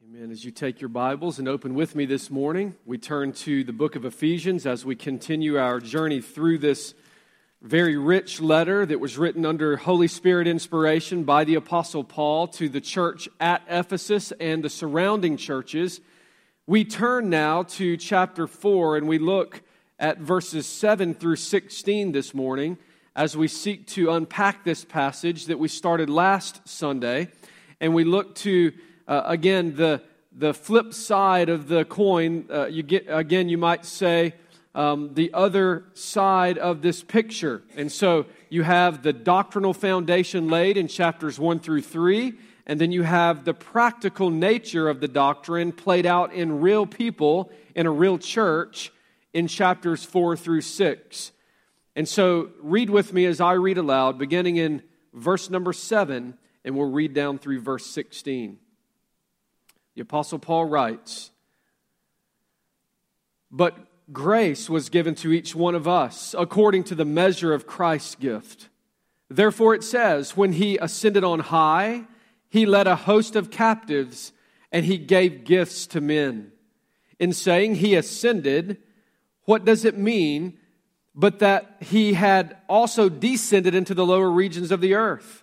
Amen. As you take your Bibles and open with me this morning, we turn to the book of Ephesians as we continue our journey through this very rich letter that was written under Holy Spirit inspiration by the Apostle Paul to the church at Ephesus and the surrounding churches. We turn now to chapter 4 and we look at verses 7 through 16 this morning as we seek to unpack this passage that we started last Sunday. And we look to again, the flip side of the coin, you might say, the other side of this picture. And so you have the doctrinal foundation laid in chapters 1 through 3, and then you have the practical nature of the doctrine played out in real people, in a real church, in chapters 4 through 6. And so read with me as I read aloud, beginning in verse number 7, and we'll read down through verse 16. The Apostle Paul writes, "But grace was given to each one of us according to the measure of Christ's gift. Therefore it says, when He ascended on high, He led a host of captives and He gave gifts to men. In saying He ascended, what does it mean but that He had also descended into the lower regions of the earth?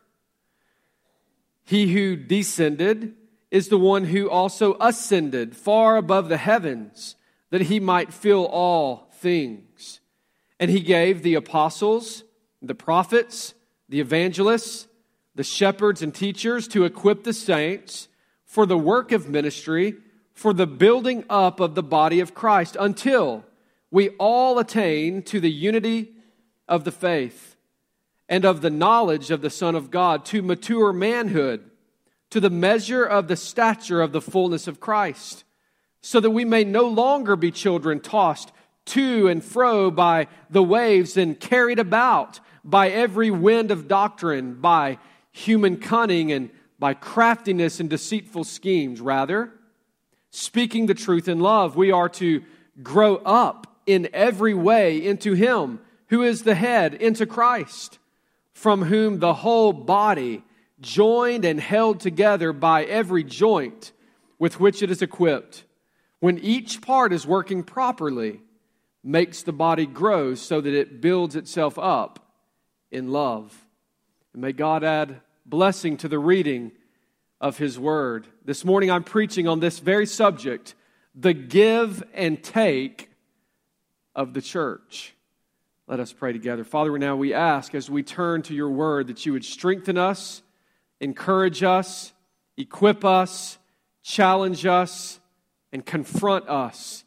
He who descended is the one who also ascended far above the heavens, that He might fill all things. And He gave the apostles, the prophets, the evangelists, the shepherds and teachers to equip the saints for the work of ministry, for the building up of the body of Christ, until we all attain to the unity of the faith and of the knowledge of the Son of God, to mature manhood, to the measure of the stature of the fullness of Christ, so that we may no longer be children tossed to and fro by the waves and carried about by every wind of doctrine, by human cunning and by craftiness and deceitful schemes. Rather, speaking the truth in love, we are to grow up in every way into Him who is the head, into Christ, from whom the whole body, joined and held together by every joint with which it is equipped, when each part is working properly, makes the body grow so that it builds itself up in love." And may God add blessing to the reading of His Word. This morning I'm preaching on this very subject, the give and take of the church. Let us pray together. Father, now we ask as we turn to Your Word that You would strengthen us, encourage us, equip us, challenge us, and confront us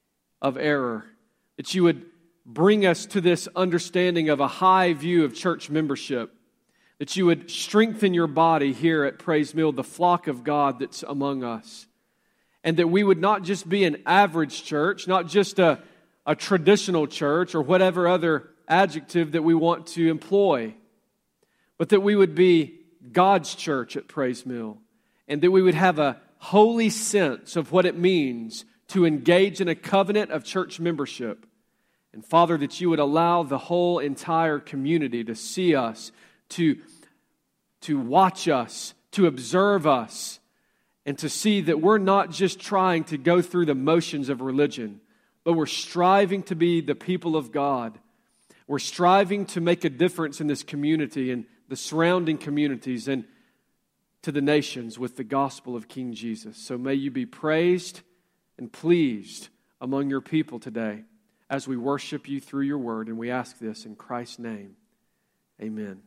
of error. That You would bring us to this understanding of a high view of church membership. That You would strengthen Your body here at Praise Mill, the flock of God that's among us. And that we would not just be an average church, not just a traditional church or whatever other adjective that we want to employ, but that we would be God's church at Praise Mill, and that we would have a holy sense of what it means to engage in a covenant of church membership. And Father, that You would allow the whole entire community to see us, to watch us, to observe us, and to see that we're not just trying to go through the motions of religion, but we're striving to be the people of God. We're striving to make a difference in this community and the surrounding communities and to the nations with the gospel of King Jesus. So may You be praised and pleased among Your people today as we worship You through Your Word. And we ask this in Christ's name. Amen.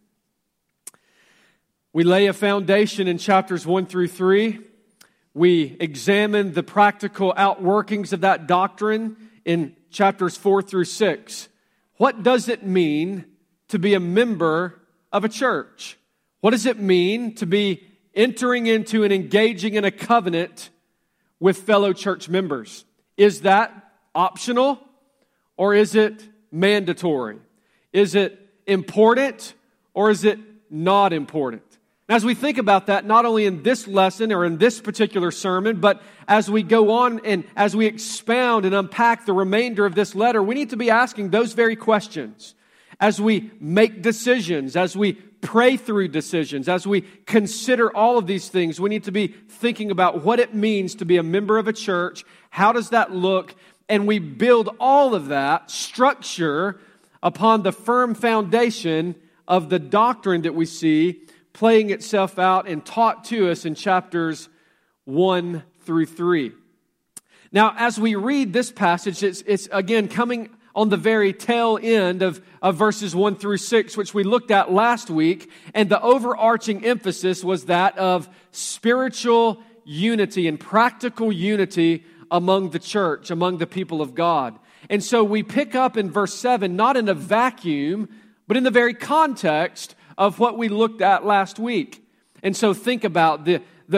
We lay a foundation in chapters 1 through 3. We examine the practical outworkings of that doctrine in chapters 4 through 6. What does it mean to be a member of a church? What does it mean to be entering into and engaging in a covenant with fellow church members? Is that optional or is it mandatory? Is it important or is it not important? And as we think about that, not only in this lesson or in this particular sermon, but as we go on and as we expound and unpack the remainder of this letter, we need to be asking those very questions. As we make decisions, as we pray through decisions, as we consider all of these things, we need to be thinking about what it means to be a member of a church. How does that look? And we build all of that structure upon the firm foundation of the doctrine that we see playing itself out and taught to us in chapters 1 through 3. Now, as we read this passage, it's again coming on the very tail end of verses 1 through 6, which we looked at last week, and the overarching emphasis was that of spiritual unity and practical unity among the church, among the people of God. And so we pick up in verse 7, not in a vacuum, but in the very context of what we looked at last week. And so think about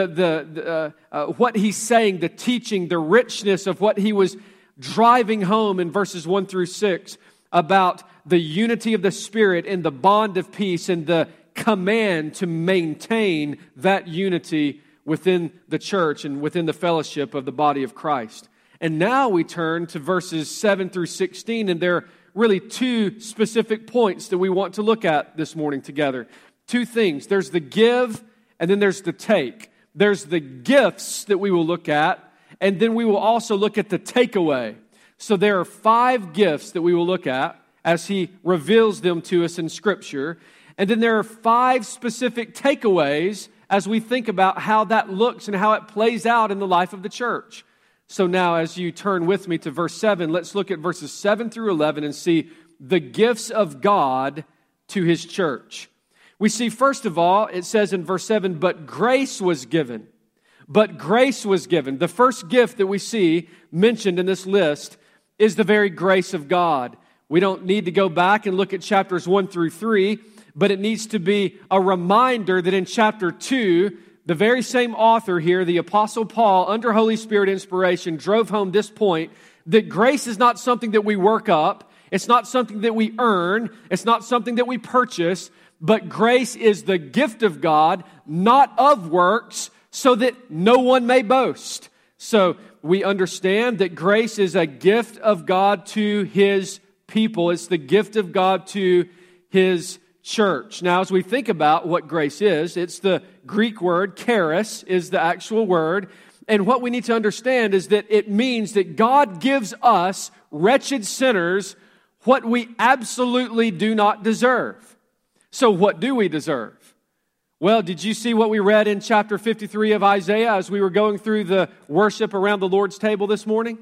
what he's saying, the teaching, the richness of what he was driving home in verses 1 through 6 about the unity of the Spirit and the bond of peace and the command to maintain that unity within the church and within the fellowship of the body of Christ. And now we turn to verses 7 through 16, and there are really two specific points that we want to look at this morning together. Two things. There's the give, and then there's the take. There's the gifts that we will look at, and then we will also look at the takeaway. So there are 5 gifts that we will look at as he reveals them to us in Scripture. And then there are 5 specific takeaways as we think about how that looks and how it plays out in the life of the church. So now as you turn with me to verse 7, let's look at verses 7 through 11 and see the gifts of God to his church. We see, first of all, it says in verse 7, but grace was given. But grace was given. The first gift that we see mentioned in this list is the very grace of God. We don't need to go back and look at chapters 1 through 3, but it needs to be a reminder that in chapter 2, the very same author here, the Apostle Paul, under Holy Spirit inspiration, drove home this point that grace is not something that we work up. It's not something that we earn. It's not something that we purchase. But grace is the gift of God, not of works, so that no one may boast. So we understand that grace is a gift of God to his people. It's the gift of God to his church. Now, as we think about what grace is, it's the Greek word, charis, is the actual word. And what we need to understand is that it means that God gives us, wretched sinners, what we absolutely do not deserve. So what do we deserve? Well, did you see what we read in chapter 53 of Isaiah as we were going through the worship around the Lord's table this morning?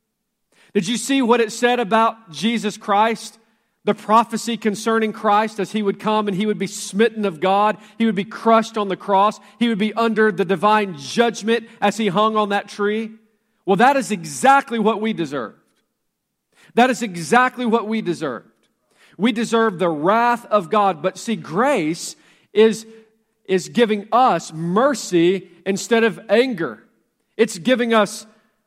Did you see what it said about Jesus Christ? The prophecy concerning Christ as he would come and he would be smitten of God. He would be crushed on the cross. He would be under the divine judgment as he hung on that tree. Well, that is exactly what we deserved. That is exactly what we deserved. We deserve the wrath of God. But see, grace is giving us mercy instead of anger. It's giving us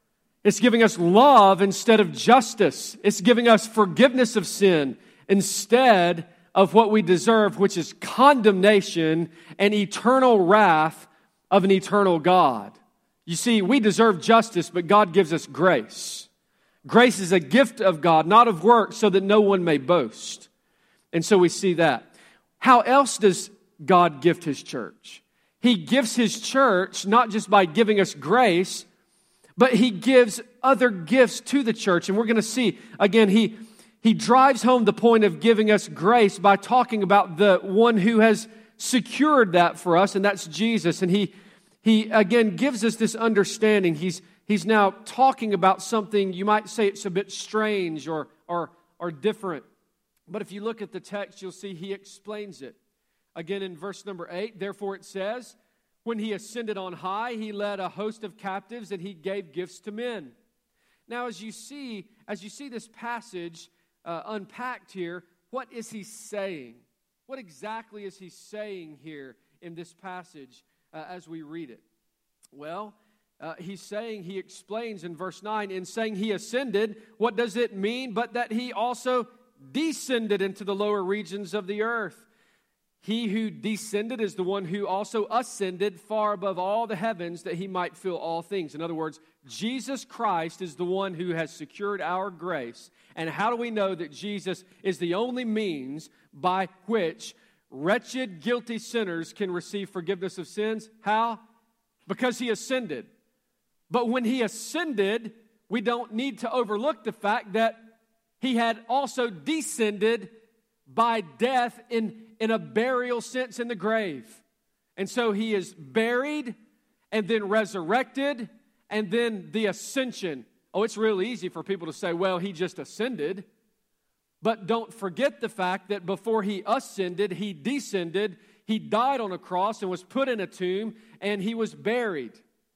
love instead of justice. It's giving us forgiveness of sin instead of what we deserve, which is condemnation and eternal wrath of an eternal God. You see, we deserve justice, but God gives us grace. Grace is a gift of God, not of works, so that no one may boast. And so we see that. How else does God gift his church? He gives his church not just by giving us grace, but he gives other gifts to the church. And we're going to see, again, he drives home the point of giving us grace by talking about the one who has secured that for us, and that's Jesus. And he again gives us this understanding. He's now talking about something, you might say it's a bit strange or different. But if you look at the text, you'll see he explains it. Again, in verse number 8, therefore it says, when he ascended on high, he led a host of captives and he gave gifts to men. Now, as you see this passage unpacked here, what is he saying? What exactly is he saying here in this passage as we read it? Well, he explains in verse 9, in saying he ascended, what does it mean? But that he also descended into the lower regions of the earth. He who descended is the one who also ascended far above all the heavens that he might fill all things. In other words, Jesus Christ is the one who has secured our grace. And how do we know that Jesus is the only means by which wretched, guilty sinners can receive forgiveness of sins. How? Because He ascended. But when He ascended, we don't need to overlook the fact that He had also descended by death in a burial sense in the grave. And so He is buried and then resurrected and then the ascension. Oh, it's real easy for people to say, well, He just ascended. But don't forget the fact that before He ascended, He descended. He died on a cross and was put in a tomb, and He was buried.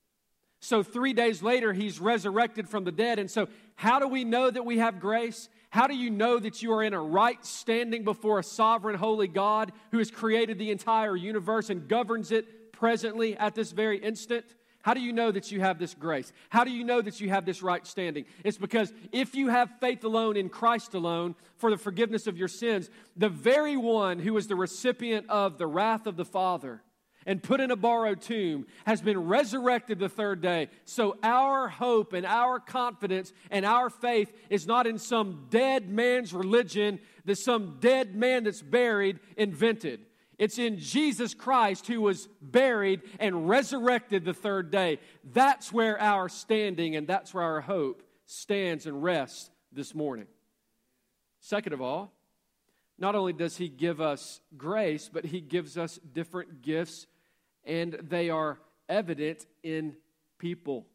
So 3 days later, He's resurrected from the dead. And so how do we know that we have grace? How do you know that you are in a right standing before a sovereign, holy God who has created the entire universe and governs it presently at this very instant? How do you know that you have this grace? How do you know that you have this right standing? It's because if you have faith alone in Christ alone for the forgiveness of your sins, the very one who is the recipient of the wrath of the Father and put in a borrowed tomb has been resurrected the third day. So our hope and our confidence and our faith is not in some dead man's religion that some dead man that's buried invented. It's in Jesus Christ who was buried and resurrected the third day. That's where our standing and that's where our hope stands and rests this morning. Second of all, not only does He give us grace, but He gives us different gifts, and they are evident in people.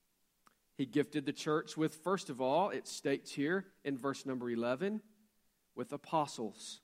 He gifted the church with, first of all, it states here in verse number 11, with apostles.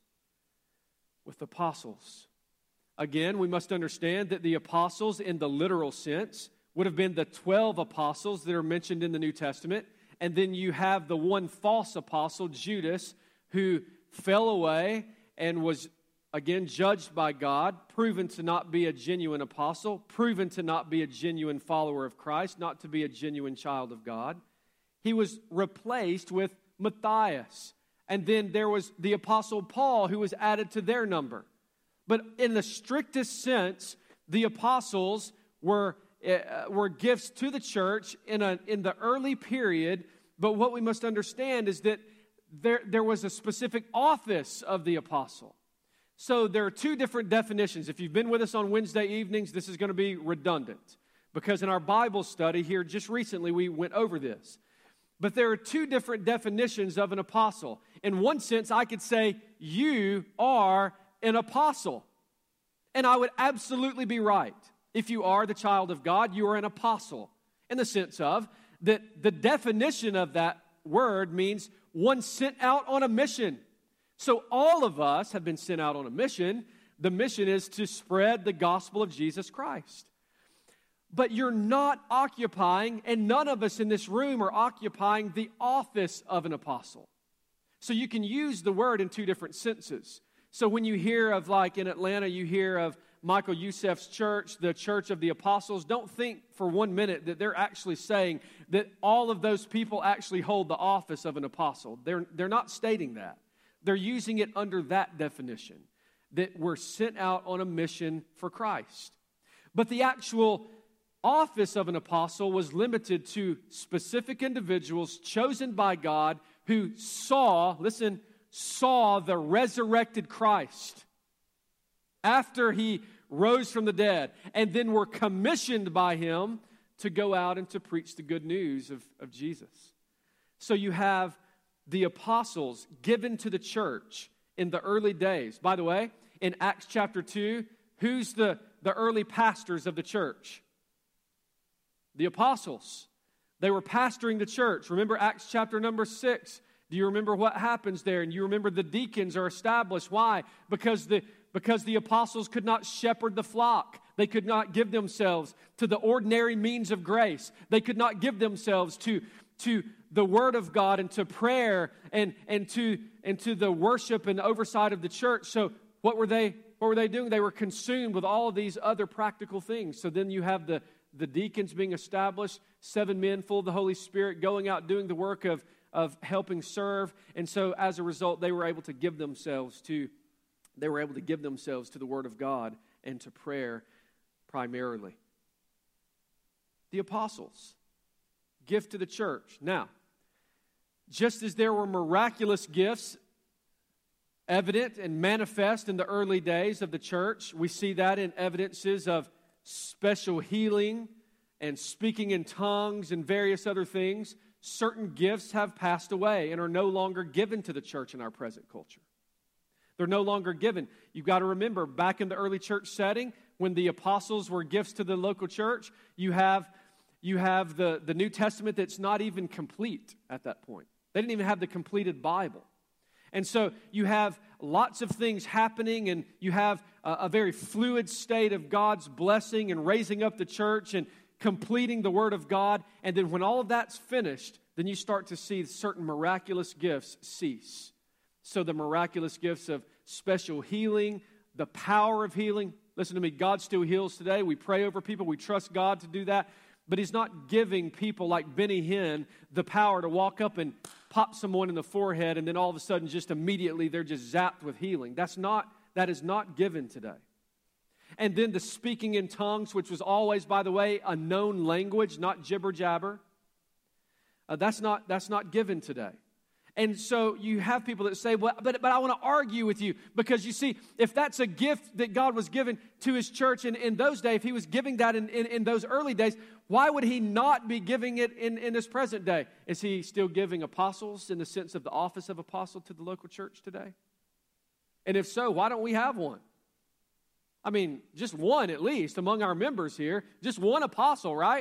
With apostles. Again, we must understand that the apostles in the literal sense would have been the 12 apostles that are mentioned in the New Testament. And then you have the one false apostle, Judas, who fell away and was again judged by God, proven to not be a genuine apostle, proven to not be a genuine follower of Christ, not to be a genuine child of God. He was replaced with Matthias. And then there was the Apostle Paul who was added to their number. But in the strictest sense, the apostles were gifts to the church in the early period. But what we must understand is that there was a specific office of the apostle. So there are two different definitions. If you've been with us on Wednesday evenings, this is going to be redundant. Because in our Bible study here just recently, we went over this. But there are two different definitions of an apostle. In one sense, I could say, you are an apostle. And I would absolutely be right. If you are the child of God, you are an apostle. In the sense of that the definition of that word means one sent out on a mission. So all of us have been sent out on a mission. The mission is to spread the gospel of Jesus Christ. But you're not occupying, and none of us in this room are occupying the office of an apostle. So you can use the word in two different senses. So when you hear of, like in Atlanta, you hear of Michael Youssef's church, the Church of the Apostles, don't think for 1 minute that they're actually saying that all of those people actually hold the office of an apostle. They're not stating that. They're using it under that definition, that we're sent out on a mission for Christ. But the actual office of an apostle was limited to specific individuals chosen by God who saw the resurrected Christ after He rose from the dead, and then were commissioned by Him to go out and to preach the good news of Jesus. So you have the apostles given to the church in the early days. By the way, in Acts chapter 2, who's the early pastors of the church? The apostles. They were pastoring the church. Remember Acts chapter number 6. Do you remember what happens there? And you remember the deacons are established. Why? Because the apostles could not shepherd the flock. They could not give themselves to the ordinary means of grace. They could not give themselves to the Word of God and to prayer and to the worship and oversight of the church. So what were they doing? They were consumed with all of these other practical things. So then you have the deacons being established, 7 men full of the Holy Spirit going out doing the work of helping serve. And so as a result, they were able to give themselves to the Word of God and to prayer primarily. The apostles, gift to the church. Now, just as there were miraculous gifts evident and manifest in the early days of the church. We see that in evidences of special healing and speaking in tongues and various other things. Certain gifts have passed away and are no longer given to the church in our present culture. They're no longer given. You've got to remember, back in the early church setting, when the apostles were gifts to the local church, you have the New Testament that's not even complete at that point. They didn't even have the completed Bible. And so you have lots of things happening, and you have a very fluid state of God's blessing and raising up the church and completing the Word of God. And then when all of that's finished, then you start to see certain miraculous gifts cease. So the miraculous gifts of special healing, the power of healing. Listen to me, God still heals today. We pray over people. We trust God to do that. But He's not giving people like Benny Hinn the power to walk up and pop someone in the forehead and then all of a sudden just immediately they're just zapped with healing. That is not given today. And then the speaking in tongues, which was always, by the way, a known language, not jibber jabber. That's not given today. And so you have people that say, well, but I want to argue with you, because you see, if that's a gift that God was given to His church in those days, if He was giving that in those early days, why would He not be giving it in this present day? Is He still giving apostles in the sense of the office of apostle to the local church today? And if so, why don't we have one? I mean, just one at least among our members here, just one apostle, right?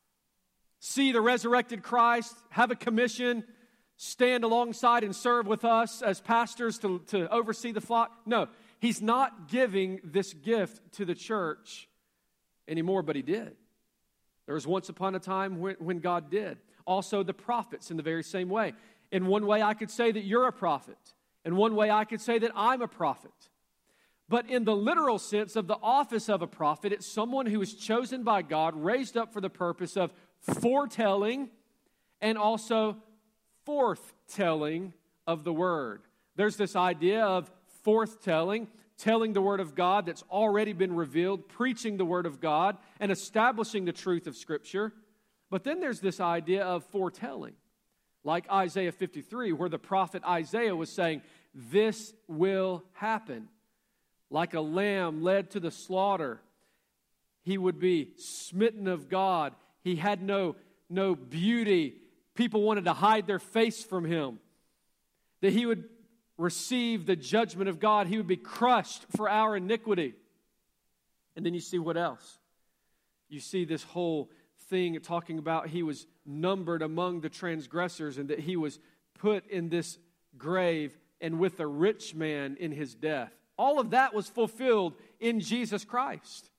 See the resurrected Christ, have a commission, stand alongside and serve with us as pastors to oversee the flock. No, He's not giving this gift to the church anymore, but He did. There was once upon a time when God did. Also the prophets in the very same way. In one way I could say that you're a prophet. In one way I could say that I'm a prophet. But in the literal sense of the office of a prophet, it's someone who is chosen by God, raised up for the purpose of foretelling and also forthtelling of the Word. There's this idea of forthtelling, telling the Word of God that's already been revealed, preaching the Word of God, and establishing the truth of Scripture. But then there's this idea of foretelling, like Isaiah 53, where the prophet Isaiah was saying, this will happen. Like a lamb led to the slaughter, he would be smitten of God. He had no beauty. People wanted to hide their face from him. That he would receive the judgment of God. He would be crushed for our iniquity. And then you see what else? You see this whole thing talking about He was numbered among the transgressors and that He was put in this grave and with a rich man in His death. All of that was fulfilled in Jesus Christ.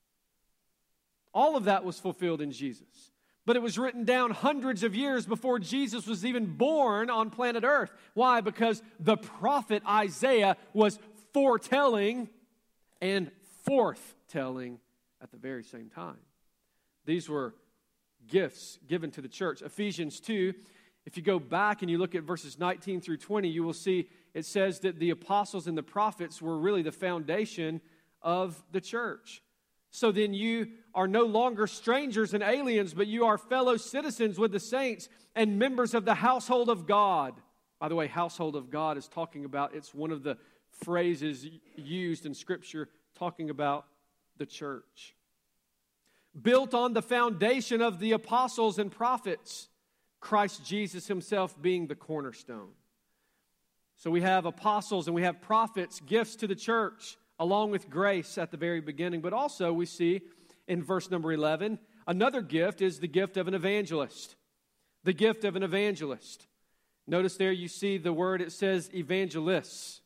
All of that was fulfilled in Jesus. But it was written down hundreds of years before Jesus was even born on planet Earth. Why? Because the prophet Isaiah was foretelling and forthtelling at the very same time. These were gifts given to the church. Ephesians 2, if you go back and you look at verses 19 through 20, you will see it says that the apostles and the prophets were really the foundation of the church. So then you are no longer strangers and aliens, but you are fellow citizens with the saints and members of the household of God. By the way, household of God is talking about, it's one of the phrases used in Scripture talking about the church. Built on the foundation of the apostles and prophets, Christ Jesus Himself being the cornerstone. So we have apostles and we have prophets, gifts to the church, along with grace at the very beginning. But also we see in verse number 11, another gift is the gift of an evangelist. The gift of an evangelist. Notice there you see the word, it says evangelists.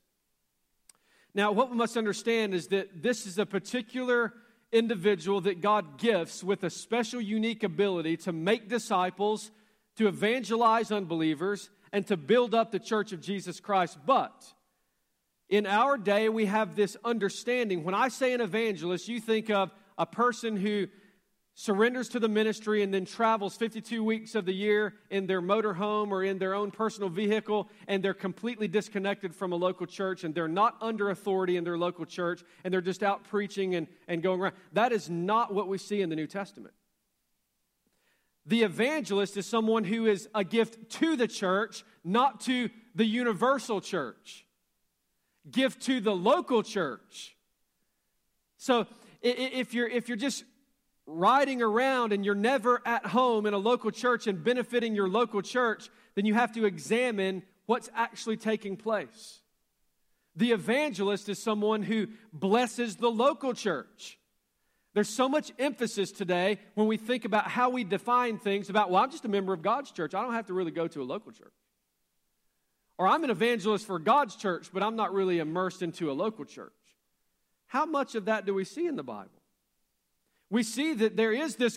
Now what we must understand is that this is a particular individual that God gifts with a special unique ability to make disciples, to evangelize unbelievers, and to build up the church of Jesus Christ. But in our day, we have this understanding. When I say an evangelist, you think of a person who surrenders to the ministry and then travels 52 weeks of the year in their motorhome or in their own personal vehicle, and they're completely disconnected from a local church, and they're not under authority in their local church, and they're just out preaching and going around. That is not what we see in the New Testament. The evangelist is someone who is a gift to the church, not to the universal church. Give to the local church. So if you're just riding around and you're never at home in a local church and benefiting your local church, then you have to examine what's actually taking place. The evangelist is someone who blesses the local church. There's so much emphasis today when we think about how we define things about, well, I'm just a member of God's church. I don't have to really go to a local church. Or I'm an evangelist for God's church, but I'm not really immersed into a local church. How much of that do we see in the Bible? We see that there is this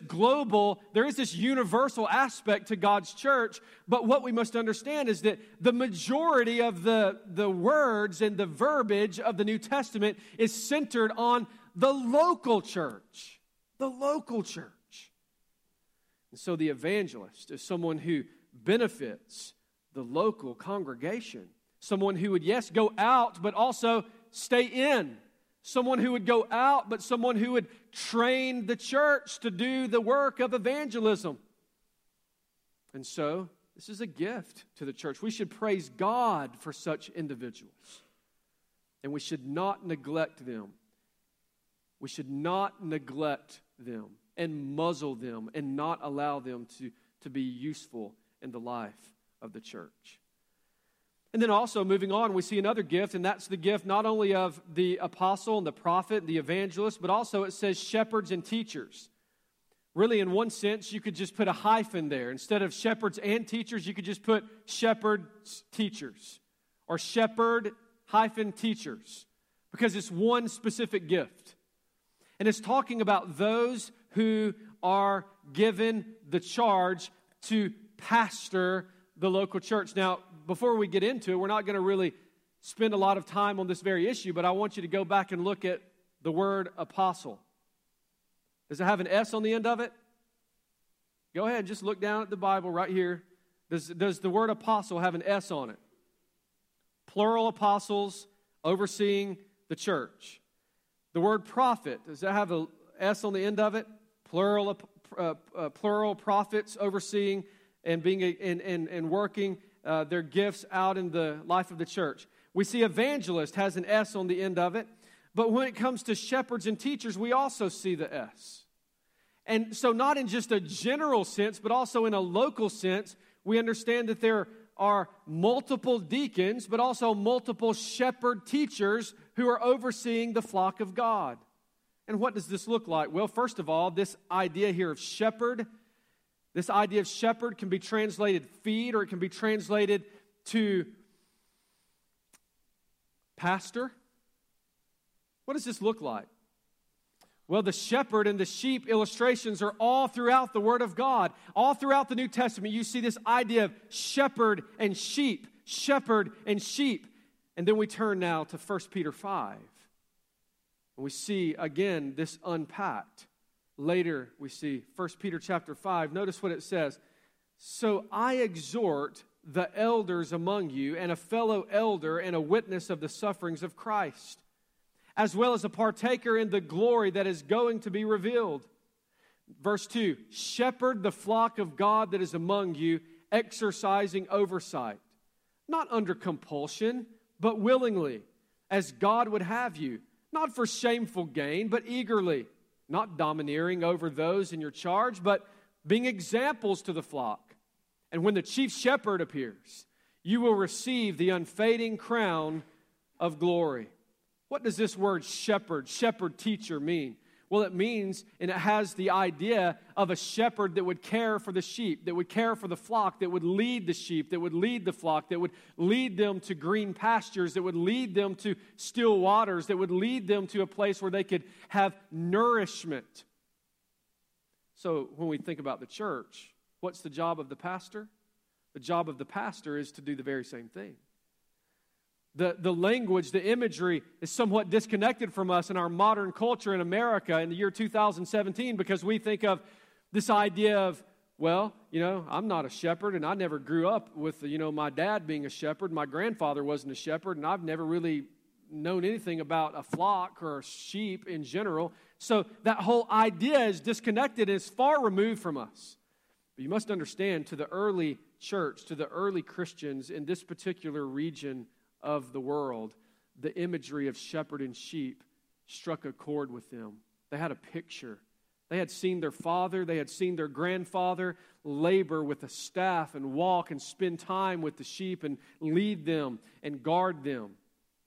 universal aspect to God's church, but what we must understand is that the majority of the words and the verbiage of the New Testament is centered on the local church. The local church. And so the evangelist is someone who benefits the local congregation. Someone who would, yes, go out, but also stay in. Someone who would go out, but someone who would train the church to do the work of evangelism. And so, this is a gift to the church. We should praise God for such individuals. And we should not neglect them. We should not neglect them and muzzle them and not allow them to be useful in the life of the church. And then also, moving on, we see another gift, and that's the gift not only of the apostle and the prophet and the evangelist, but also it says shepherds and teachers. Really, in one sense, you could just put a hyphen there. Instead of shepherds and teachers, you could just put shepherds, teachers, or shepherd-teachers, because it's one specific gift. And it's talking about those who are given the charge to pastor the local church. Now, before we get into it, we're not going to really spend a lot of time on this very issue, but I want you to go back and look at the word apostle. Does it have an S on the end of it? Go ahead, just look down at the Bible right here. Does the word apostle have an S on it? Plural apostles overseeing the church. The word prophet, does that have an S on the end of it? Plural prophets overseeing and being and working their gifts out in the life of the church. We see evangelist has an S on the end of it. But when it comes to shepherds and teachers, we also see the S. And so not in just a general sense, but also in a local sense, we understand that there are multiple deacons, but also multiple shepherd teachers who are overseeing the flock of God. And what does this look like? Well, first of all, this idea here of shepherd, this idea of shepherd can be translated feed, or it can be translated to pastor. What does this look like? Well, the shepherd and the sheep illustrations are all throughout the Word of God. All throughout the New Testament, you see this idea of shepherd and sheep, shepherd and sheep. And then we turn now to 1 Peter 5. And we see, again, this unpacked. Later, we see 1 Peter chapter 5. Notice what it says. So I exhort the elders among you, and a fellow elder and a witness of the sufferings of Christ, as well as a partaker in the glory that is going to be revealed. Verse 2, shepherd the flock of God that is among you, exercising oversight, not under compulsion, but willingly, as God would have you, not for shameful gain, but eagerly, not domineering over those in your charge, but being examples to the flock. And when the chief shepherd appears, you will receive the unfading crown of glory. What does this word shepherd teacher mean? Well, it means, and it has the idea of a shepherd that would care for the sheep, that would care for the flock, that would lead the sheep, that would lead the flock, that would lead them to green pastures, that would lead them to still waters, that would lead them to a place where they could have nourishment. So when we think about the church, what's the job of the pastor? The job of the pastor is to do the very same thing. The language, the imagery is somewhat disconnected from us in our modern culture in America in the year 2017, because we think of this idea of, well, I'm not a shepherd, and I never grew up with, my dad being a shepherd. My grandfather wasn't a shepherd, and I've never really known anything about a flock or sheep in general. So that whole idea is disconnected and is far removed from us. But you must understand, to the early church, to the early Christians in this particular region of the world, the imagery of shepherd and sheep struck a chord with them. They had a picture. They had seen their father, they had seen their grandfather labor with a staff and walk and spend time with the sheep and lead them and guard them.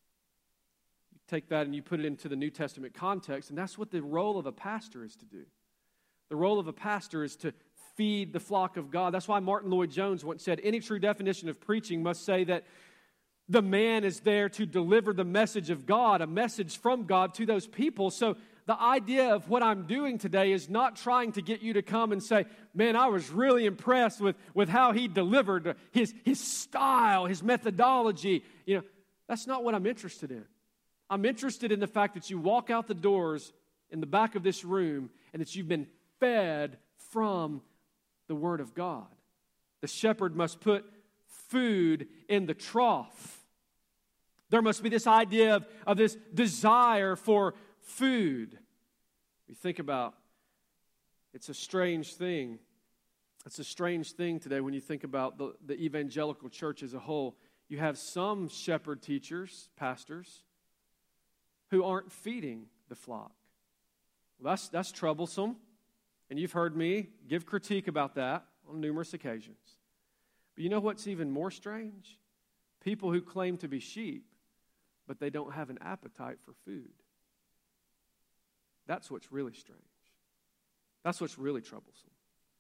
You take that and you put it into the New Testament context, and that's what the role of a pastor is to do. The role of a pastor is to feed the flock of God. That's why Martin Lloyd-Jones once said, any true definition of preaching must say that the man is there to deliver the message of God, a message from God to those people. So the idea of what I'm doing today is not trying to get you to come and say, man, I was really impressed with how he delivered his style, his methodology. That's not what I'm interested in. I'm interested in the fact that you walk out the doors in the back of this room and that you've been fed from the Word of God. The shepherd must put food in the trough. There must be this idea of this desire for food. You think about, it's a strange thing. It's a strange thing today when you think about the evangelical church as a whole. You have some shepherd teachers, pastors, who aren't feeding the flock. Well, that's troublesome. And you've heard me give critique about that on numerous occasions. But you know what's even more strange? People who claim to be sheep, but they don't have an appetite for food. That's what's really strange. That's what's really troublesome.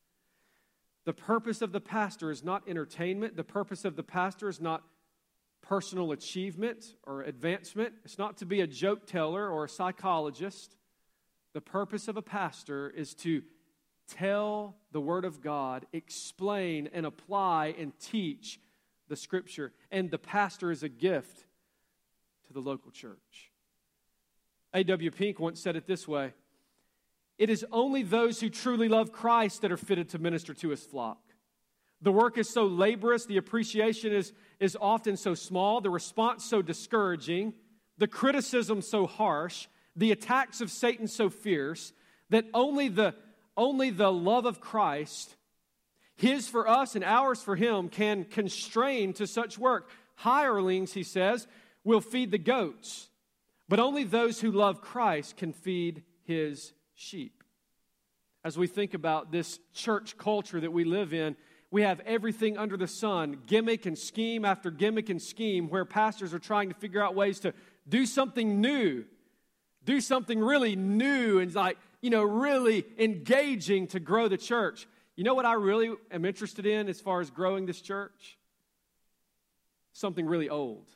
The purpose of the pastor is not entertainment. The purpose of the pastor is not personal achievement or advancement. It's not to be a joke teller or a psychologist. The purpose of a pastor is to tell the Word of God, explain and apply and teach the Scripture. And the pastor is a gift to the local church. A.W. Pink once said it this way: it is only those who truly love Christ that are fitted to minister to His flock. The work is so laborious, the appreciation is often so small, the response so discouraging, the criticism so harsh, the attacks of Satan so fierce, that only the love of Christ, His for us and ours for Him, can constrain to such work. Hirelings, he says, will feed the goats, but only those who love Christ can feed His sheep. As we think about this church culture that we live in, we have everything under the sun, gimmick and scheme after gimmick and scheme, where pastors are trying to figure out ways to do something new, do something really new and really engaging to grow the church. You know what I really am interested in as far as growing this church? Something really old.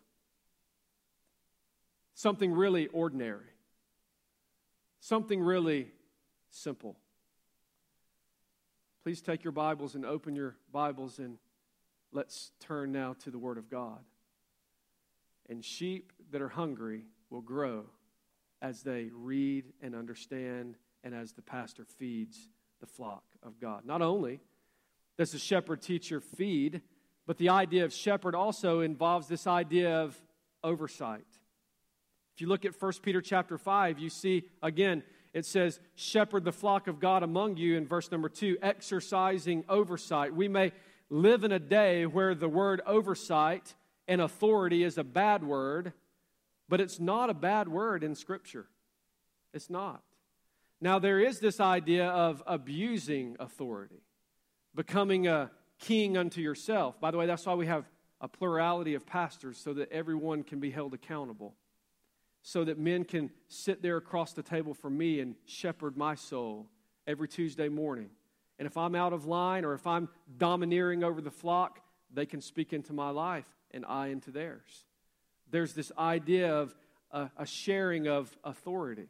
Something really ordinary. Something really simple. Please take your Bibles and open your Bibles, and let's turn now to the Word of God. And sheep that are hungry will grow as they read and understand and as the pastor feeds the flock of God. Not only does the shepherd teacher feed, but the idea of shepherd also involves this idea of oversight. If you look at 1 Peter chapter 5, you see, again, it says, shepherd the flock of God among you in verse number 2, exercising oversight. We may live in a day where the word oversight and authority is a bad word, but it's not a bad word in Scripture. It's not. Now, there is this idea of abusing authority, becoming a king unto yourself. By the way, that's why we have a plurality of pastors, so that everyone can be held accountable, so that men can sit there across the table from me and shepherd my soul every Tuesday morning. And if I'm out of line or if I'm domineering over the flock, they can speak into my life and I into theirs. There's this idea of a sharing of authority.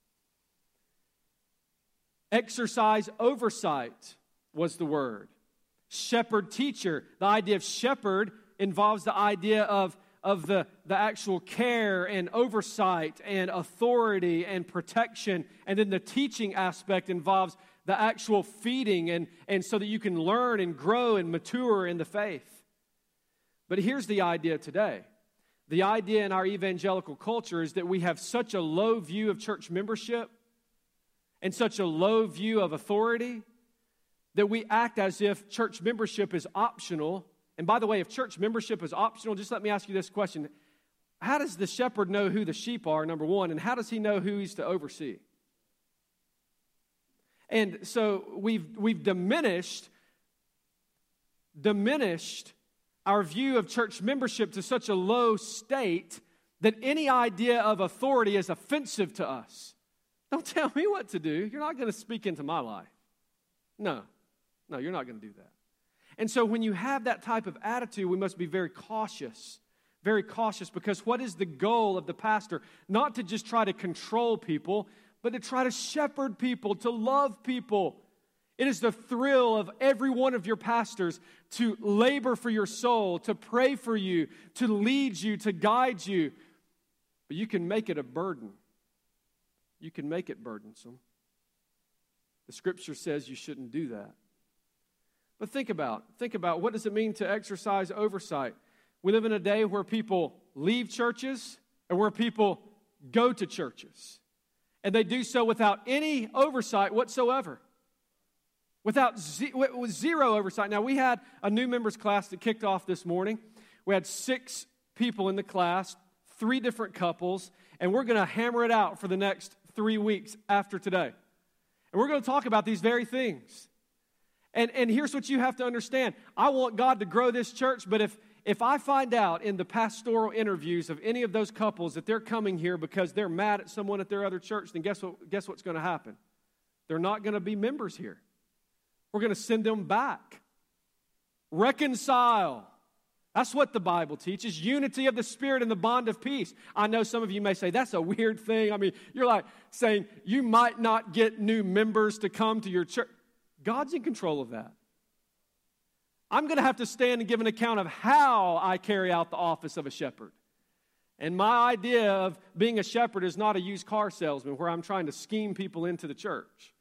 Exercise oversight was the word. Shepherd teacher. The idea of shepherd involves the idea of the actual care and oversight and authority and protection. And then the teaching aspect involves the actual feeding and so that you can learn and grow and mature in the faith. But here's the idea today. The idea in our evangelical culture is that we have such a low view of church membership and such a low view of authority that we act as if church membership is optional. And by the way, if church membership is optional, just let me ask you this question. how does the shepherd know who the sheep are, number one, and how does he know who he's to oversee? And so we've diminished our view of church membership to such a low state that any idea of authority is offensive to us. Don't tell me what to do. You're not going to speak into my life. No, you're not going to do that. And so when you have that type of attitude, we must be very cautious, because what is the goal of the pastor? Not to just try to control people, but to try to shepherd people, to love people. It is the thrill of every one of your pastors to labor for your soul, to pray for you, to lead you, to guide you. But you can make it a burden. You can make it burdensome. The Scripture says you shouldn't do that. But think about what does it mean to exercise oversight? We live in a day where people leave churches and where people go to churches. And they do so without any oversight whatsoever. With zero oversight. Now, we had a new members class that kicked off this morning. We had 6 people in the class, 3 different couples, and we're going to hammer it out for the next 3 weeks after today. And we're going to talk about these very things. And here's what you have to understand. I want God to grow this church, but if I find out in the pastoral interviews of any of those couples that they're coming here because they're mad at someone at their other church, then guess what's going to happen? They're not going to be members here. We're going to send them back. Reconcile. That's what the Bible teaches. Unity of the Spirit and the bond of peace. I know some of you may say, that's a weird thing. I mean, you're like saying you might not get new members to come to your church. God's in control of that. I'm going to have to stand and give an account of how I carry out the office of a shepherd. And my idea of being a shepherd is not a used car salesman where I'm trying to scheme people into the church.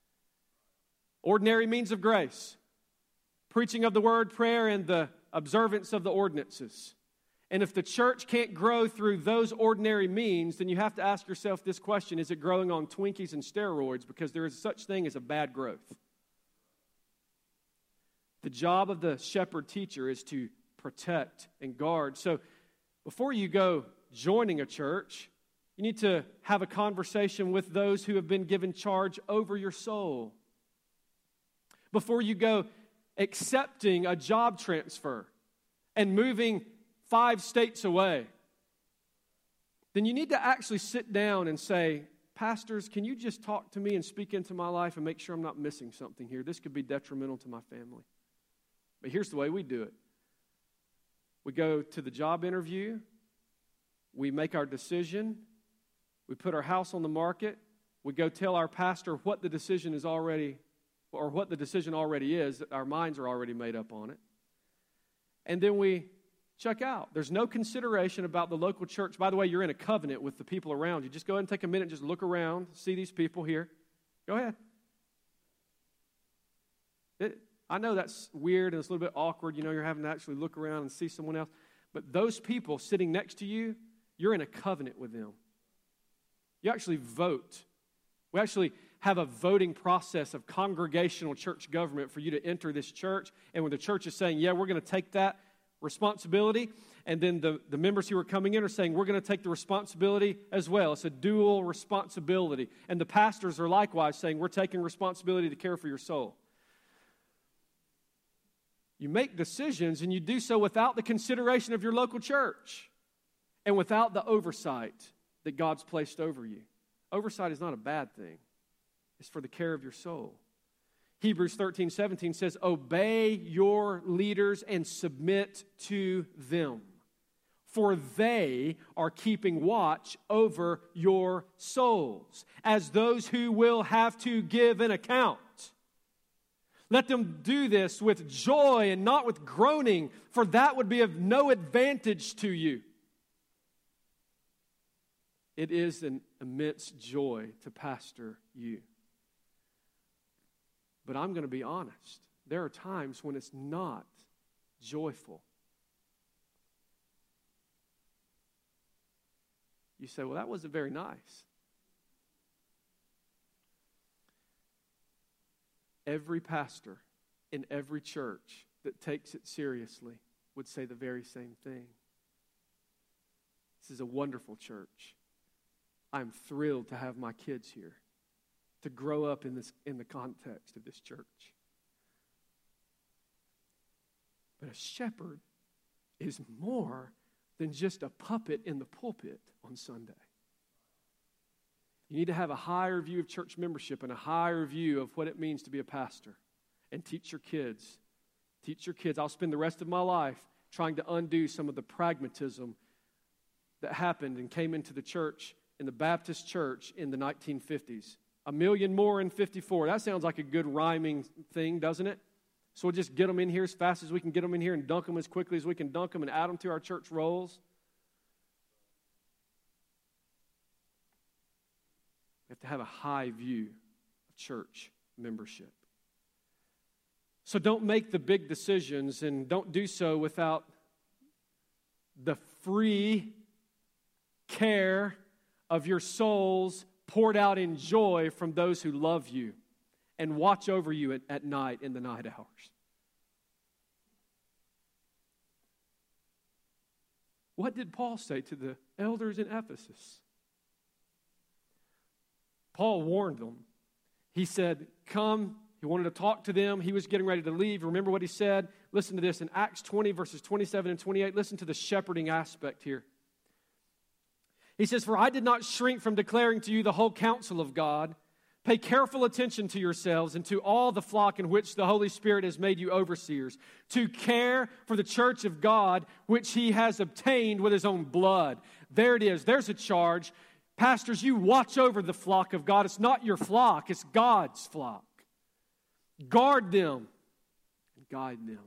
Ordinary means of grace. Preaching of the word, prayer, and the observance of the ordinances. And if the church can't grow through those ordinary means, then you have to ask yourself this question: is it growing on Twinkies and steroids? Because there is such thing as a bad growth. The job of the shepherd teacher is to protect and guard. So before you go joining a church, you need to have a conversation with those who have been given charge over your soul. Before you go accepting a job transfer and moving 5 states away, then you need to actually sit down and say, pastors, can you just talk to me and speak into my life and make sure I'm not missing something here? This could be detrimental to my family. But here's the way we do it. We go to the job interview. We make our decision. We put our house on the market. We go tell our pastor what the decision is already, or what the decision already is, that our minds are already made up on it. And then we check out. There's no consideration about the local church. By the way, you're in a covenant with the people around you. Just go ahead and take a minute and just look around, see these people here. Go ahead. I know that's weird and it's a little bit awkward. You know, you're having to actually look around and see someone else. But those people sitting next to you, you're in a covenant with them. You actually vote. We actually have a voting process of congregational church government for you to enter this church. And when the church is saying, yeah, we're going to take that responsibility, and then the members who are coming in are saying, we're going to take the responsibility as well. It's a dual responsibility. And the pastors are likewise saying, we're taking responsibility to care for your soul. You make decisions, and you do so without the consideration of your local church and without the oversight that God's placed over you. Oversight is not a bad thing. It's for the care of your soul. Hebrews 13:17 says, obey your leaders and submit to them, for they are keeping watch over your souls, as those who will have to give an account. Let them do this with joy and not with groaning, for that would be of no advantage to you. It is an immense joy to pastor you. But I'm going to be honest. There are times when it's not joyful. You say, well, that wasn't very nice. Every pastor in every church that takes it seriously would say the very same thing. This is a wonderful church. I'm thrilled to have my kids here, to grow up in the context of this church. But a shepherd is more than just a puppet in the pulpit on Sunday. You need to have a higher view of church membership and a higher view of what it means to be a pastor. And teach your kids. Teach your kids. I'll spend the rest of my life trying to undo some of the pragmatism that happened and came into the church, in the Baptist church in the 1950s. 1 million more in 54. That sounds like a good rhyming thing, doesn't it? So we'll just get them in here as fast as we can get them in here and dunk them as quickly as we can dunk them and add them to our church rolls. We have to have a high view of church membership. So don't make the big decisions, and don't do so without the free care of your souls poured out in joy from those who love you and watch over you at night in the night hours. What did Paul say to the elders in Ephesus? Paul warned them. He said, come. He wanted to talk to them. He was getting ready to leave. Remember what he said? Listen to this in Acts 20, verses 27 and 28. Listen to the shepherding aspect here. He says, for I did not shrink from declaring to you the whole counsel of God. Pay careful attention to yourselves and to all the flock in which the Holy Spirit has made you overseers, to care for the church of God, which he has obtained with his own blood. There it is. There's a charge. Pastors, you watch over the flock of God. It's not your flock. It's God's flock. Guard them and guide them.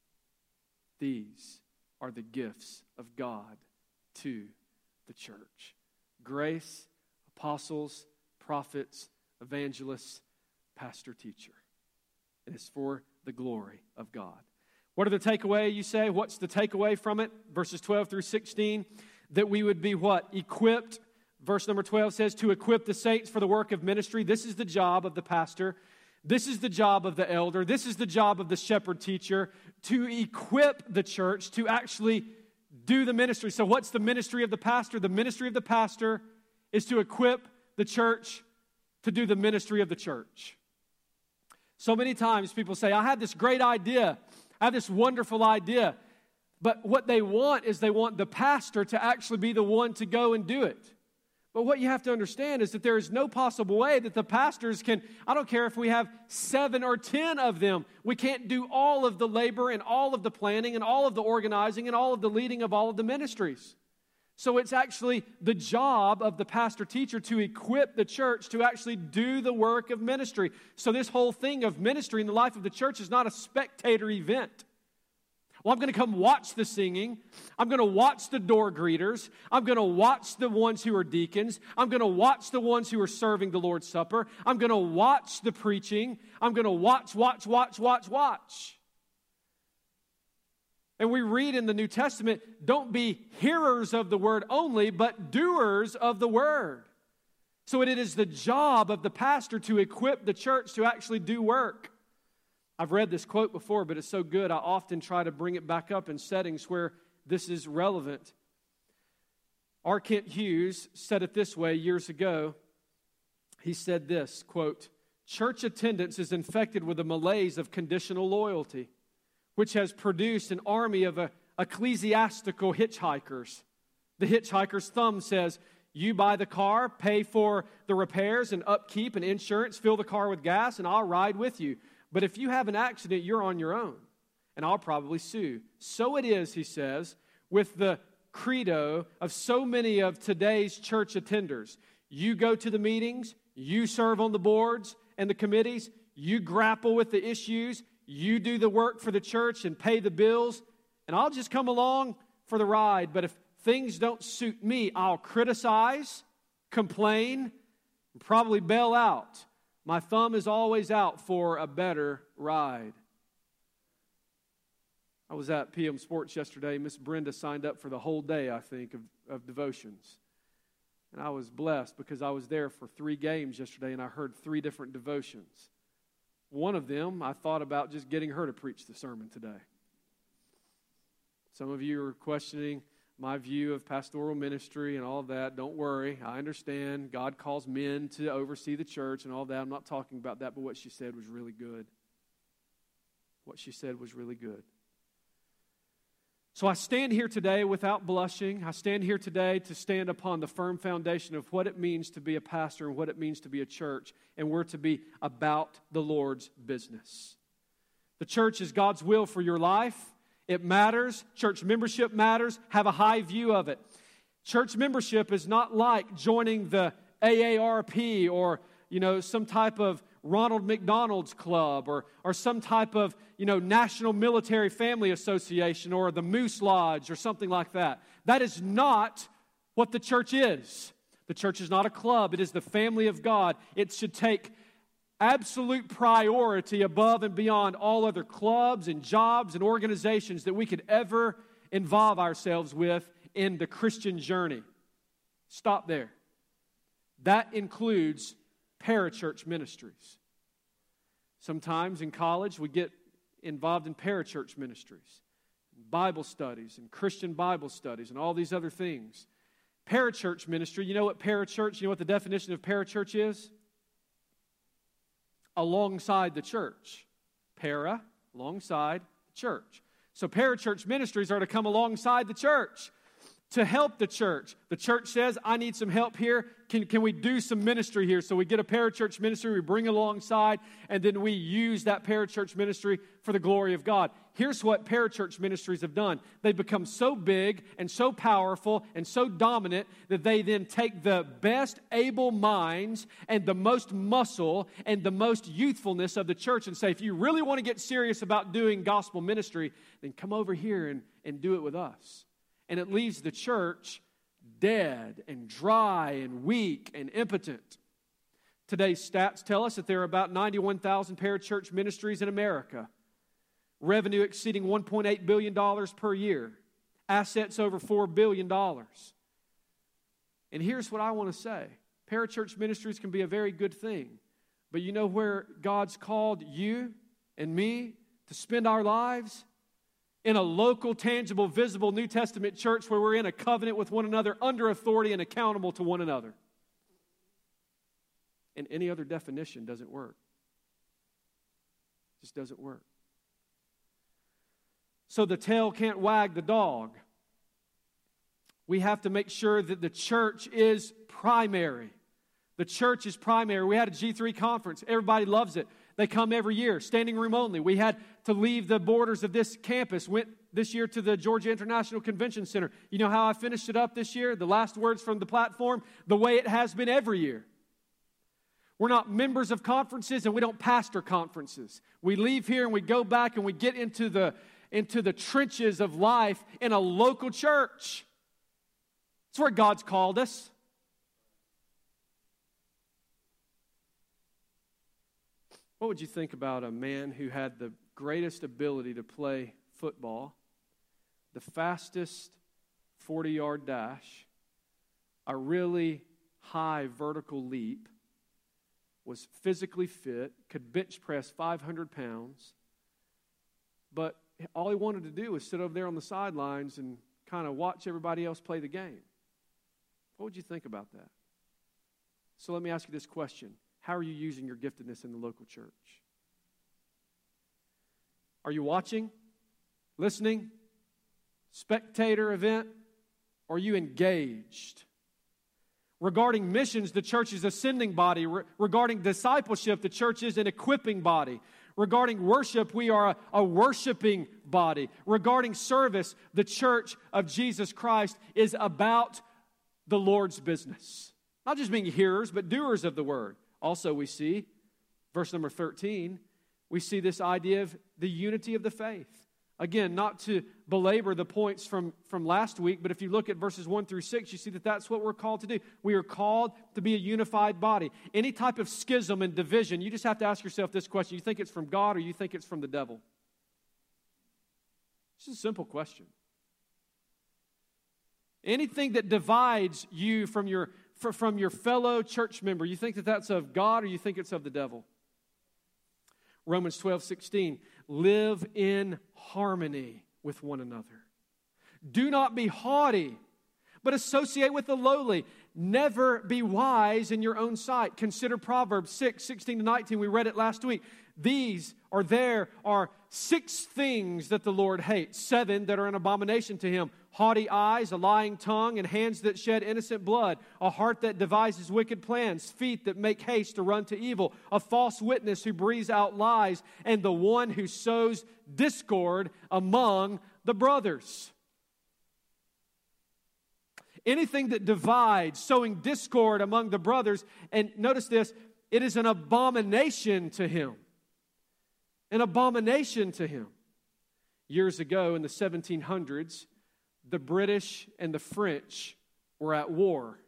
These are the gifts of God to the church. Grace, apostles, prophets, evangelists, pastor, teacher. And it's for the glory of God. What are the takeaway, you say? What's the takeaway from it? Verses 12 through 16. That we would be what? Equipped. Verse number 12 says, to equip the saints for the work of ministry. This is the job of the pastor. This is the job of the elder. This is the job of the shepherd teacher, to equip the church to actually do the ministry. So what's the ministry of the pastor? The ministry of the pastor is to equip the church to do the ministry of the church. So many times people say, I have this great idea. I have this wonderful idea. But what they want is they want the pastor to actually be the one to go and do it. But what you have to understand is that there is no possible way that the pastors can, I don't care if we have 7 or 10 of them, we can't do all of the labor and all of the planning and all of the organizing and all of the leading of all of the ministries. So it's actually the job of the pastor teacher to equip the church to actually do the work of ministry. So this whole thing of ministry in the life of the church is not a spectator event. Well, I'm going to come watch the singing. I'm going to watch the door greeters. I'm going to watch the ones who are deacons. I'm going to watch the ones who are serving the Lord's Supper. I'm going to watch the preaching. I'm going to watch. And we read in the New Testament, don't be hearers of the word only, but doers of the word. So it is the job of the pastor to equip the church to actually do work. I've read this quote before, but it's so good, I often try to bring it back up in settings where this is relevant. R. Kent Hughes said it this way years ago. He said this, quote, church attendance is infected with a malaise of conditional loyalty, which has produced an army of ecclesiastical hitchhikers. The hitchhiker's thumb says, you buy the car, pay for the repairs and upkeep and insurance, fill the car with gas, and I'll ride with you. But if you have an accident, you're on your own, and I'll probably sue. So it is, he says, with the credo of so many of today's church attenders. You go to the meetings, you serve on the boards and the committees, you grapple with the issues, you do the work for the church and pay the bills, and I'll just come along for the ride. But if things don't suit me, I'll criticize, complain, and probably bail out. My thumb is always out for a better ride. I was at PM Sports yesterday. Miss Brenda signed up for the whole day, I think, of devotions. And I was blessed because I was there for 3 games yesterday and I heard 3 different devotions. One of them, I thought about just getting her to preach the sermon today. Some of you are questioning, my view of pastoral ministry and all of that. Don't worry. I understand. God calls men to oversee the church and all that. I'm not talking about that, but what she said was really good. What she said was really good. So I stand here today without blushing. I stand here today to stand upon the firm foundation of what it means to be a pastor and what it means to be a church. And we're to be about the Lord's business. The church is God's will for your life. It matters. Church membership matters. Have a high view of it. Church membership is not like joining the AARP or, some type of Ronald McDonald's Club or some type of, National Military Family Association or the Moose Lodge or something like that. That is not what the church is. The church is not a club. It is the family of God. It should take absolute priority above and beyond all other clubs and jobs and organizations that we could ever involve ourselves with in the Christian journey. Stop there. That includes parachurch ministries. Sometimes in college we get involved in parachurch ministries, Bible studies and Christian Bible studies and all these other things. Parachurch ministry, you know what the definition of parachurch is? Alongside the church. Para, alongside the church. So parachurch ministries are to come alongside the church to help the church. The church says, I need some help here. Can we do some ministry here? So we get a parachurch ministry, we bring it alongside, and then we use that parachurch ministry for the glory of God. Here's what parachurch ministries have done. They've become so big and so powerful and so dominant that they then take the best able minds and the most muscle and the most youthfulness of the church and say, if you really want to get serious about doing gospel ministry, then come over here and do it with us. And it leaves the church dead and dry and weak and impotent. Today's stats tell us that there are about 91,000 parachurch ministries in America. Revenue exceeding $1.8 billion per year. Assets over $4 billion. And here's what I want to say. Parachurch ministries can be a very good thing. But you know where God's called you and me to spend our lives? In a local, tangible, visible New Testament church where we're in a covenant with one another, under authority and accountable to one another. And any other definition doesn't work. It just doesn't work. So the tail can't wag the dog. We have to make sure that the church is primary. The church is primary. We had a G3 conference. Everybody loves it. They come every year, standing room only. We had to leave the borders of this campus, went this year to the Georgia International Convention Center. You know how I finished it up this year? The last words from the platform, the way it has been every year. We're not members of conferences and we don't pastor conferences. We leave here and we go back and we get into the trenches of life in a local church. It's where God's called us. What would you think about a man who had the greatest ability to play football, the fastest 40-yard dash, a really high vertical leap, was physically fit, could bench press 500 pounds, but all he wanted to do was sit over there on the sidelines and kind of watch everybody else play the game? What would you think about that? So let me ask you this question. How are you using your giftedness in the local church? Are you watching, listening, spectator event, or are you engaged? Regarding missions, the church is a sending body. Regarding discipleship, the church is an equipping body. Regarding worship, we are a worshiping body. Regarding service, the church of Jesus Christ is about the Lord's business. Not just being hearers, but doers of the word. Also, we see, verse number 13, we see this idea of the unity of the faith. Again, not to belabor the points from last week, but if you look at verses 1 through 6, you see that that's what we're called to do. We are called to be a unified body. Any type of schism and division, you just have to ask yourself this question. You think it's from God or you think it's from the devil? It's a simple question. Anything that divides you from your fellow church member, you think that that's of God or you think it's of the devil? Romans 12:16, live in harmony with one another. Do not be haughty, but associate with the lowly. Never be wise in your own sight. Consider Proverbs 6:16-19. We read it last week. There are 6 things that the Lord hates, 7 that are an abomination to Him. Haughty eyes, a lying tongue, and hands that shed innocent blood. A heart that devises wicked plans, feet that make haste to run to evil. A false witness who breathes out lies, and the one who sows discord among the brothers. Anything that divides, sowing discord among the brothers, and notice this, it is an abomination to Him. An abomination to Him. Years ago in the 1700s, the British and the French were at war.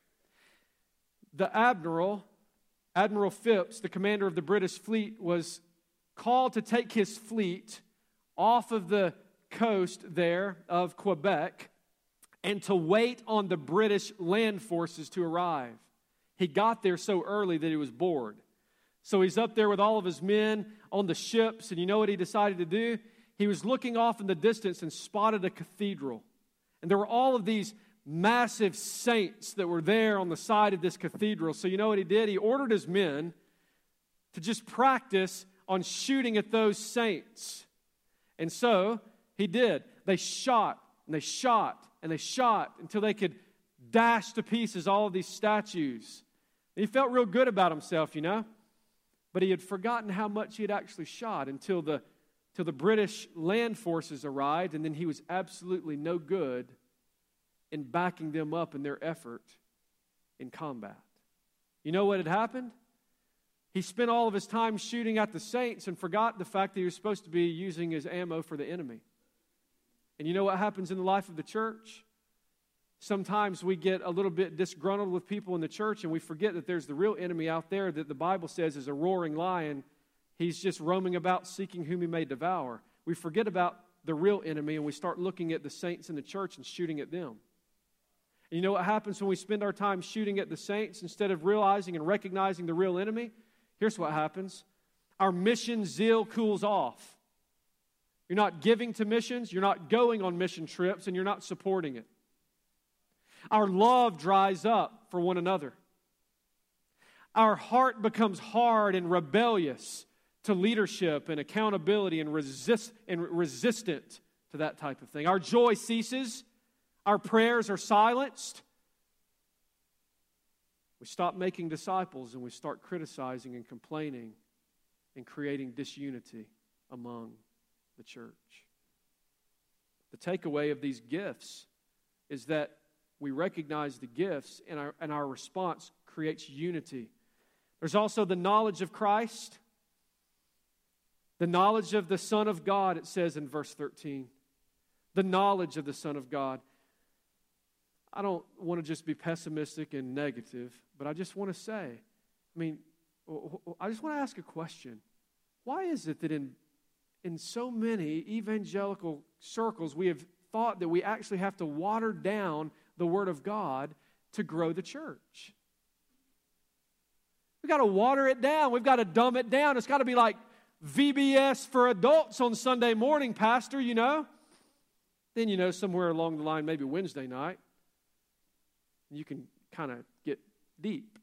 The Admiral Phipps, the commander of the British fleet, was called to take his fleet off of the coast there of Quebec and to wait on the British land forces to arrive. He got there so early that he was bored. So he's up there with all of his men on the ships, and you know what he decided to do? He was looking off in the distance and spotted a cathedral. And there were all of these massive saints that were there on the side of this cathedral. So you know what he did? He ordered his men to just practice on shooting at those saints. And so he did. They shot, and they shot, and they shot until they could dash to pieces all of these statues. And he felt real good about himself, you know. But he had forgotten how much he had actually shot until the British land forces arrived, and then he was absolutely no good in backing them up in their effort in combat. You know what had happened? He spent all of his time shooting at the saints and forgot the fact that he was supposed to be using his ammo for the enemy. And you know what happens in the life of the church? Sometimes we get a little bit disgruntled with people in the church and we forget that there's the real enemy out there that the Bible says is a roaring lion. He's just roaming about seeking whom he may devour. We forget about the real enemy and we start looking at the saints in the church and shooting at them. And you know what happens when we spend our time shooting at the saints instead of realizing and recognizing the real enemy? Here's what happens. Our mission zeal cools off. You're not giving to missions, you're not going on mission trips, and you're not supporting it. Our love dries up for one another. Our heart becomes hard and rebellious to leadership and accountability and resistant to that type of thing. Our joy ceases. Our prayers are silenced. We stop making disciples and we start criticizing and complaining and creating disunity among the church. The takeaway of these gifts is that we recognize the gifts and our response creates unity. There's also the knowledge of Christ, the knowledge of the Son of God, it says in verse 13. The knowledge of the Son of God. I don't want to just be pessimistic and negative, but I just want to say, I just want to ask a question. Why is it that in so many evangelical circles we have thought that we actually have to water down the Word of God to grow the church? We've got to water it down. We've got to dumb it down. It's got to be like VBS for adults on Sunday morning, Pastor, you know. Then, somewhere along the line, maybe Wednesday night, you can kind of get deep.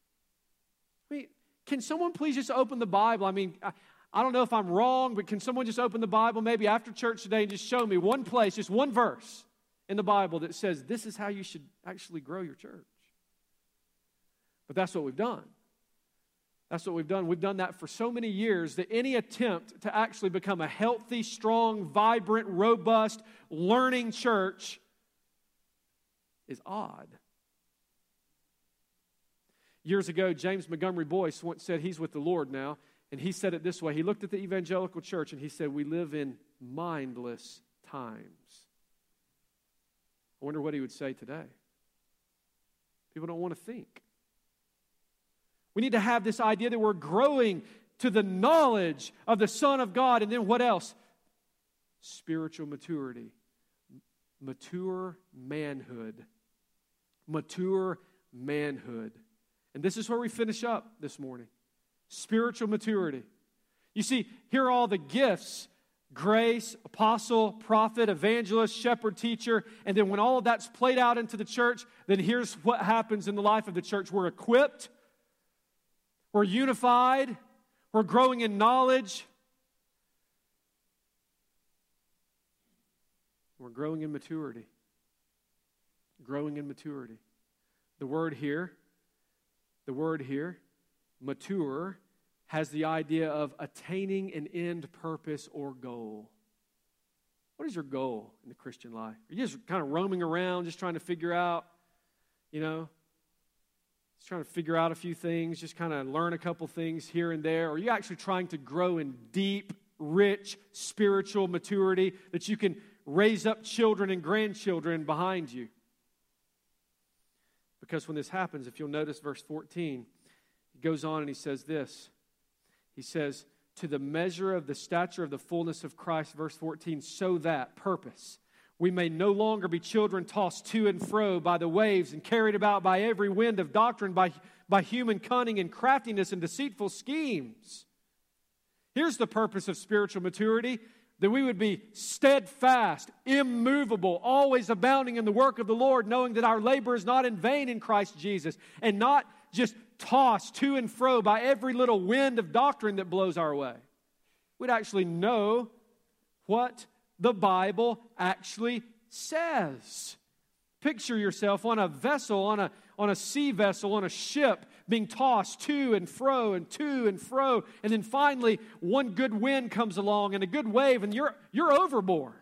Can someone please just open the Bible? I don't know if I'm wrong, but can someone just open the Bible maybe after church today and just show me one place, just one verse in the Bible that says this is how you should actually grow your church? But that's what we've done. That's what we've done. We've done that for so many years that any attempt to actually become a healthy, strong, vibrant, robust, learning church is odd. Years ago, James Montgomery Boyce once said he's with the Lord now, and he said it this way. He looked at the evangelical church and he said, we live in mindless times. I wonder what he would say today. People don't want to think. We need to have this idea that we're growing to the knowledge of the Son of God. And then what else? Spiritual maturity. Mature manhood. Mature manhood. And this is where we finish up this morning. Spiritual maturity. You see, here are all the gifts grace, apostle, prophet, evangelist, shepherd, teacher. And then when all of that's played out into the church, then here's what happens in the life of the church. We're equipped. We're unified. We're growing in knowledge. We're growing in maturity. Growing in maturity. The word here, mature, has the idea of attaining an end purpose or goal. What is your goal in the Christian life? Are you just kind of roaming around, just trying to figure out, just trying to figure out a few things, just kind of learn a couple things here and there? Or are you actually trying to grow in deep, rich, spiritual maturity that you can raise up children and grandchildren behind you? Because when this happens, if you'll notice verse 14, he goes on and he says this. He says, to the measure of the stature of the fullness of Christ, verse 14, so that, purpose, we may no longer be children tossed to and fro by the waves and carried about by every wind of doctrine, by human cunning and craftiness and deceitful schemes. Here's the purpose of spiritual maturity, that we would be steadfast, immovable, always abounding in the work of the Lord, knowing that our labor is not in vain in Christ Jesus, and not just tossed to and fro by every little wind of doctrine that blows our way. We'd actually know what the Bible actually says. Picture yourself on a vessel, on a sea vessel, on a ship, being tossed to and fro and to and fro. And then finally, one good wind comes along and a good wave, and you're overboard.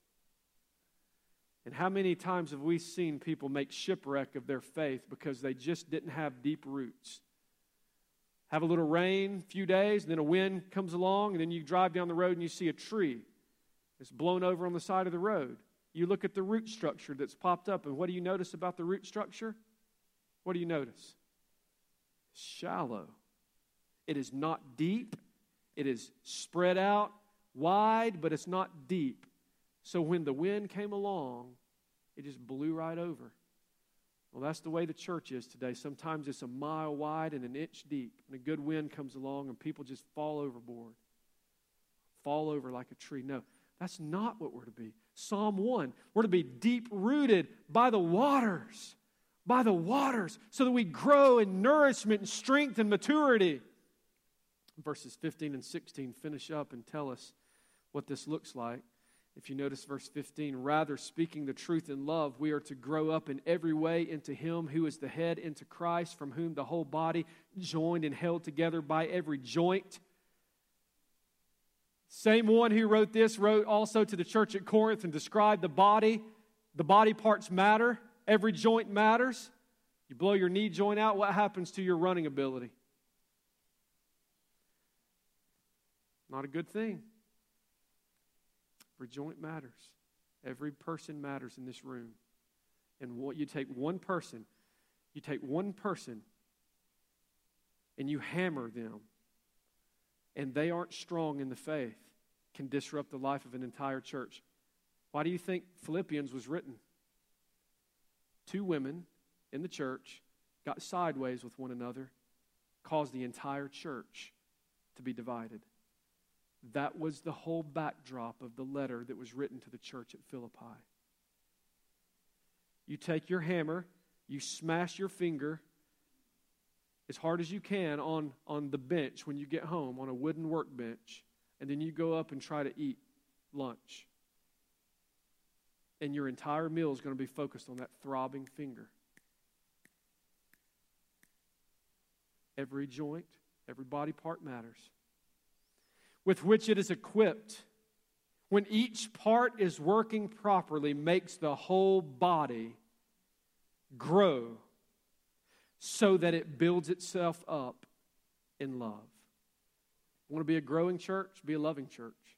And how many times have we seen people make shipwreck of their faith because they just didn't have deep roots? Have a little rain, a few days, and then a wind comes along, and then you drive down the road and you see a tree. It's blown over on the side of the road. You look at the root structure that's popped up, and what do you notice about the root structure? What do you notice? It's shallow. It is not deep. It is spread out wide, but it's not deep. So when the wind came along, it just blew right over. Well, that's the way the church is today. Sometimes it's a mile wide and an inch deep, and a good wind comes along and people just fall overboard. Fall over like a tree. No, that's not what we're to be. Psalm 1, we're to be deep-rooted by the waters, so that we grow in nourishment and strength and maturity. Verses 15 and 16 finish up and tell us what this looks like. If you notice verse 15, rather speaking the truth in love, we are to grow up in every way into Him who is the head, into Christ, from whom the whole body, joined and held together by every joint. Same one who wrote this wrote also to the church at Corinth and described the body. The body parts matter. Every joint matters. You blow your knee joint out, what happens to your running ability? Not a good thing. Every joint matters. Every person matters in this room. And what you take one person and you hammer them, and they aren't strong in the faith, can disrupt the life of an entire church. Why do you think Philippians was written? 2 women in the church got sideways with one another, caused the entire church to be divided. That was the whole backdrop of the letter that was written to the church at Philippi. You take your hammer, you smash your finger as hard as you can on the bench when you get home, on a wooden workbench, and then you go up and try to eat lunch. And your entire meal is going to be focused on that throbbing finger. Every joint, every body part matters. With which it is equipped, when each part is working properly, makes the whole body grow so that it builds itself up in love. Want to be a growing church? Be a loving church.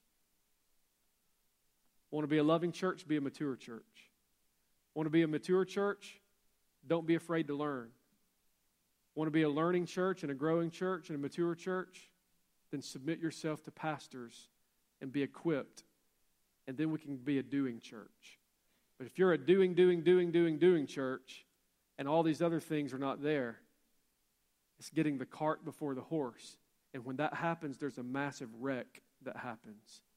Want to be a loving church? Be a mature church. Want to be a mature church? Don't be afraid to learn. Want to be a learning church and a growing church and a mature church? Then submit yourself to pastors and be equipped. And then we can be a doing church. But if you're a doing church and all these other things are not there, it's getting the cart before the horse. And when that happens, there's a massive wreck that happens.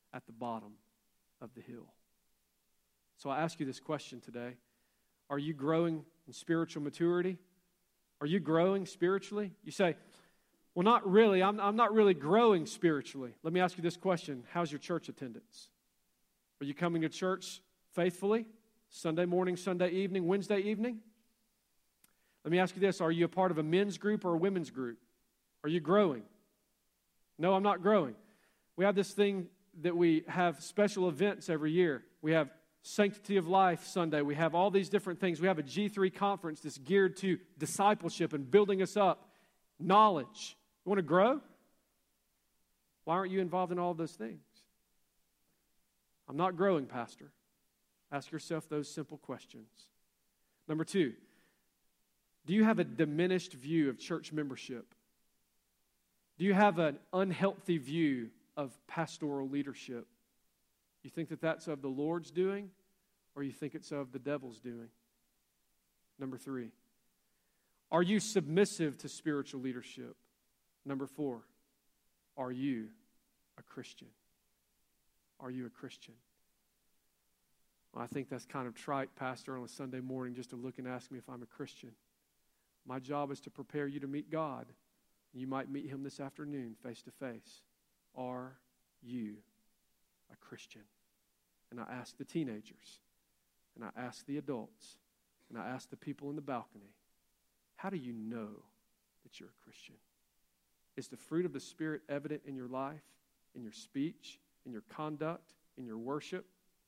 at the bottom of the hill. So I ask you this question today. Are you growing in spiritual maturity? Are you growing spiritually? You say, well, not really. I'm not really growing spiritually. Let me ask you this question. How's your church attendance? Are you coming to church faithfully? Sunday morning, Sunday evening, Wednesday evening? Let me ask you this. Are you a part of a men's group or a women's group? Are you growing? No, I'm not growing. We have this thing that we have special events every year. We have Sanctity of Life Sunday. We have all these different things. We have a G3 conference that's geared to discipleship and building us up. Knowledge. You want to grow? Why aren't you involved in all of those things? I'm not growing, Pastor. Ask yourself those simple questions. Number 2, do you have a diminished view of church membership? Do you have an unhealthy view of pastoral leadership? You think that that's of the Lord's doing, or you think it's of the devil's doing? Number 3, are you submissive to spiritual leadership? Number 4, are you a Christian? Are you a Christian? Well, I think that's kind of trite, Pastor, on a Sunday morning just to look and ask me if I'm a Christian. My job is to prepare you to meet God. You might meet Him this afternoon face to face. Are you a Christian? And I ask the teenagers, and I ask the adults, and I ask the people in the balcony, how do you know that you're a Christian? Is the fruit of the Spirit evident in your life, in your speech, in your conduct, in your worship?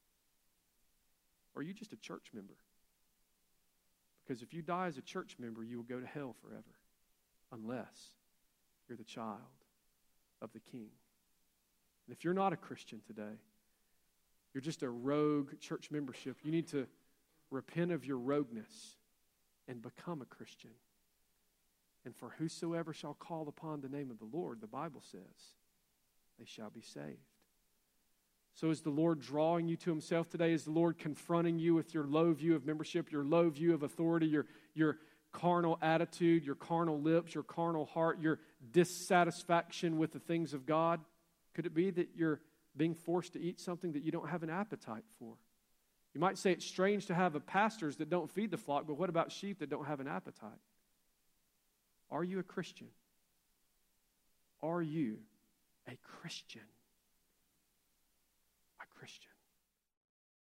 Or are you just a church member? Because if you die as a church member, you will go to hell forever, unless you're the child of the King. And if you're not a Christian today, you're just a rogue church membership. You need to repent of your rogueness and become a Christian. And for whosoever shall call upon the name of the Lord, the Bible says, they shall be saved. So is the Lord drawing you to Himself today? Is the Lord confronting you with your low view of membership, your low view of authority, your carnal attitude, your carnal lips, your carnal heart, your dissatisfaction with the things of God? Could it be that you're being forced to eat something that you don't have an appetite for? You might say it's strange to have pastors that don't feed the flock, but what about sheep that don't have an appetite? Are you a Christian? Are you a Christian? A Christian.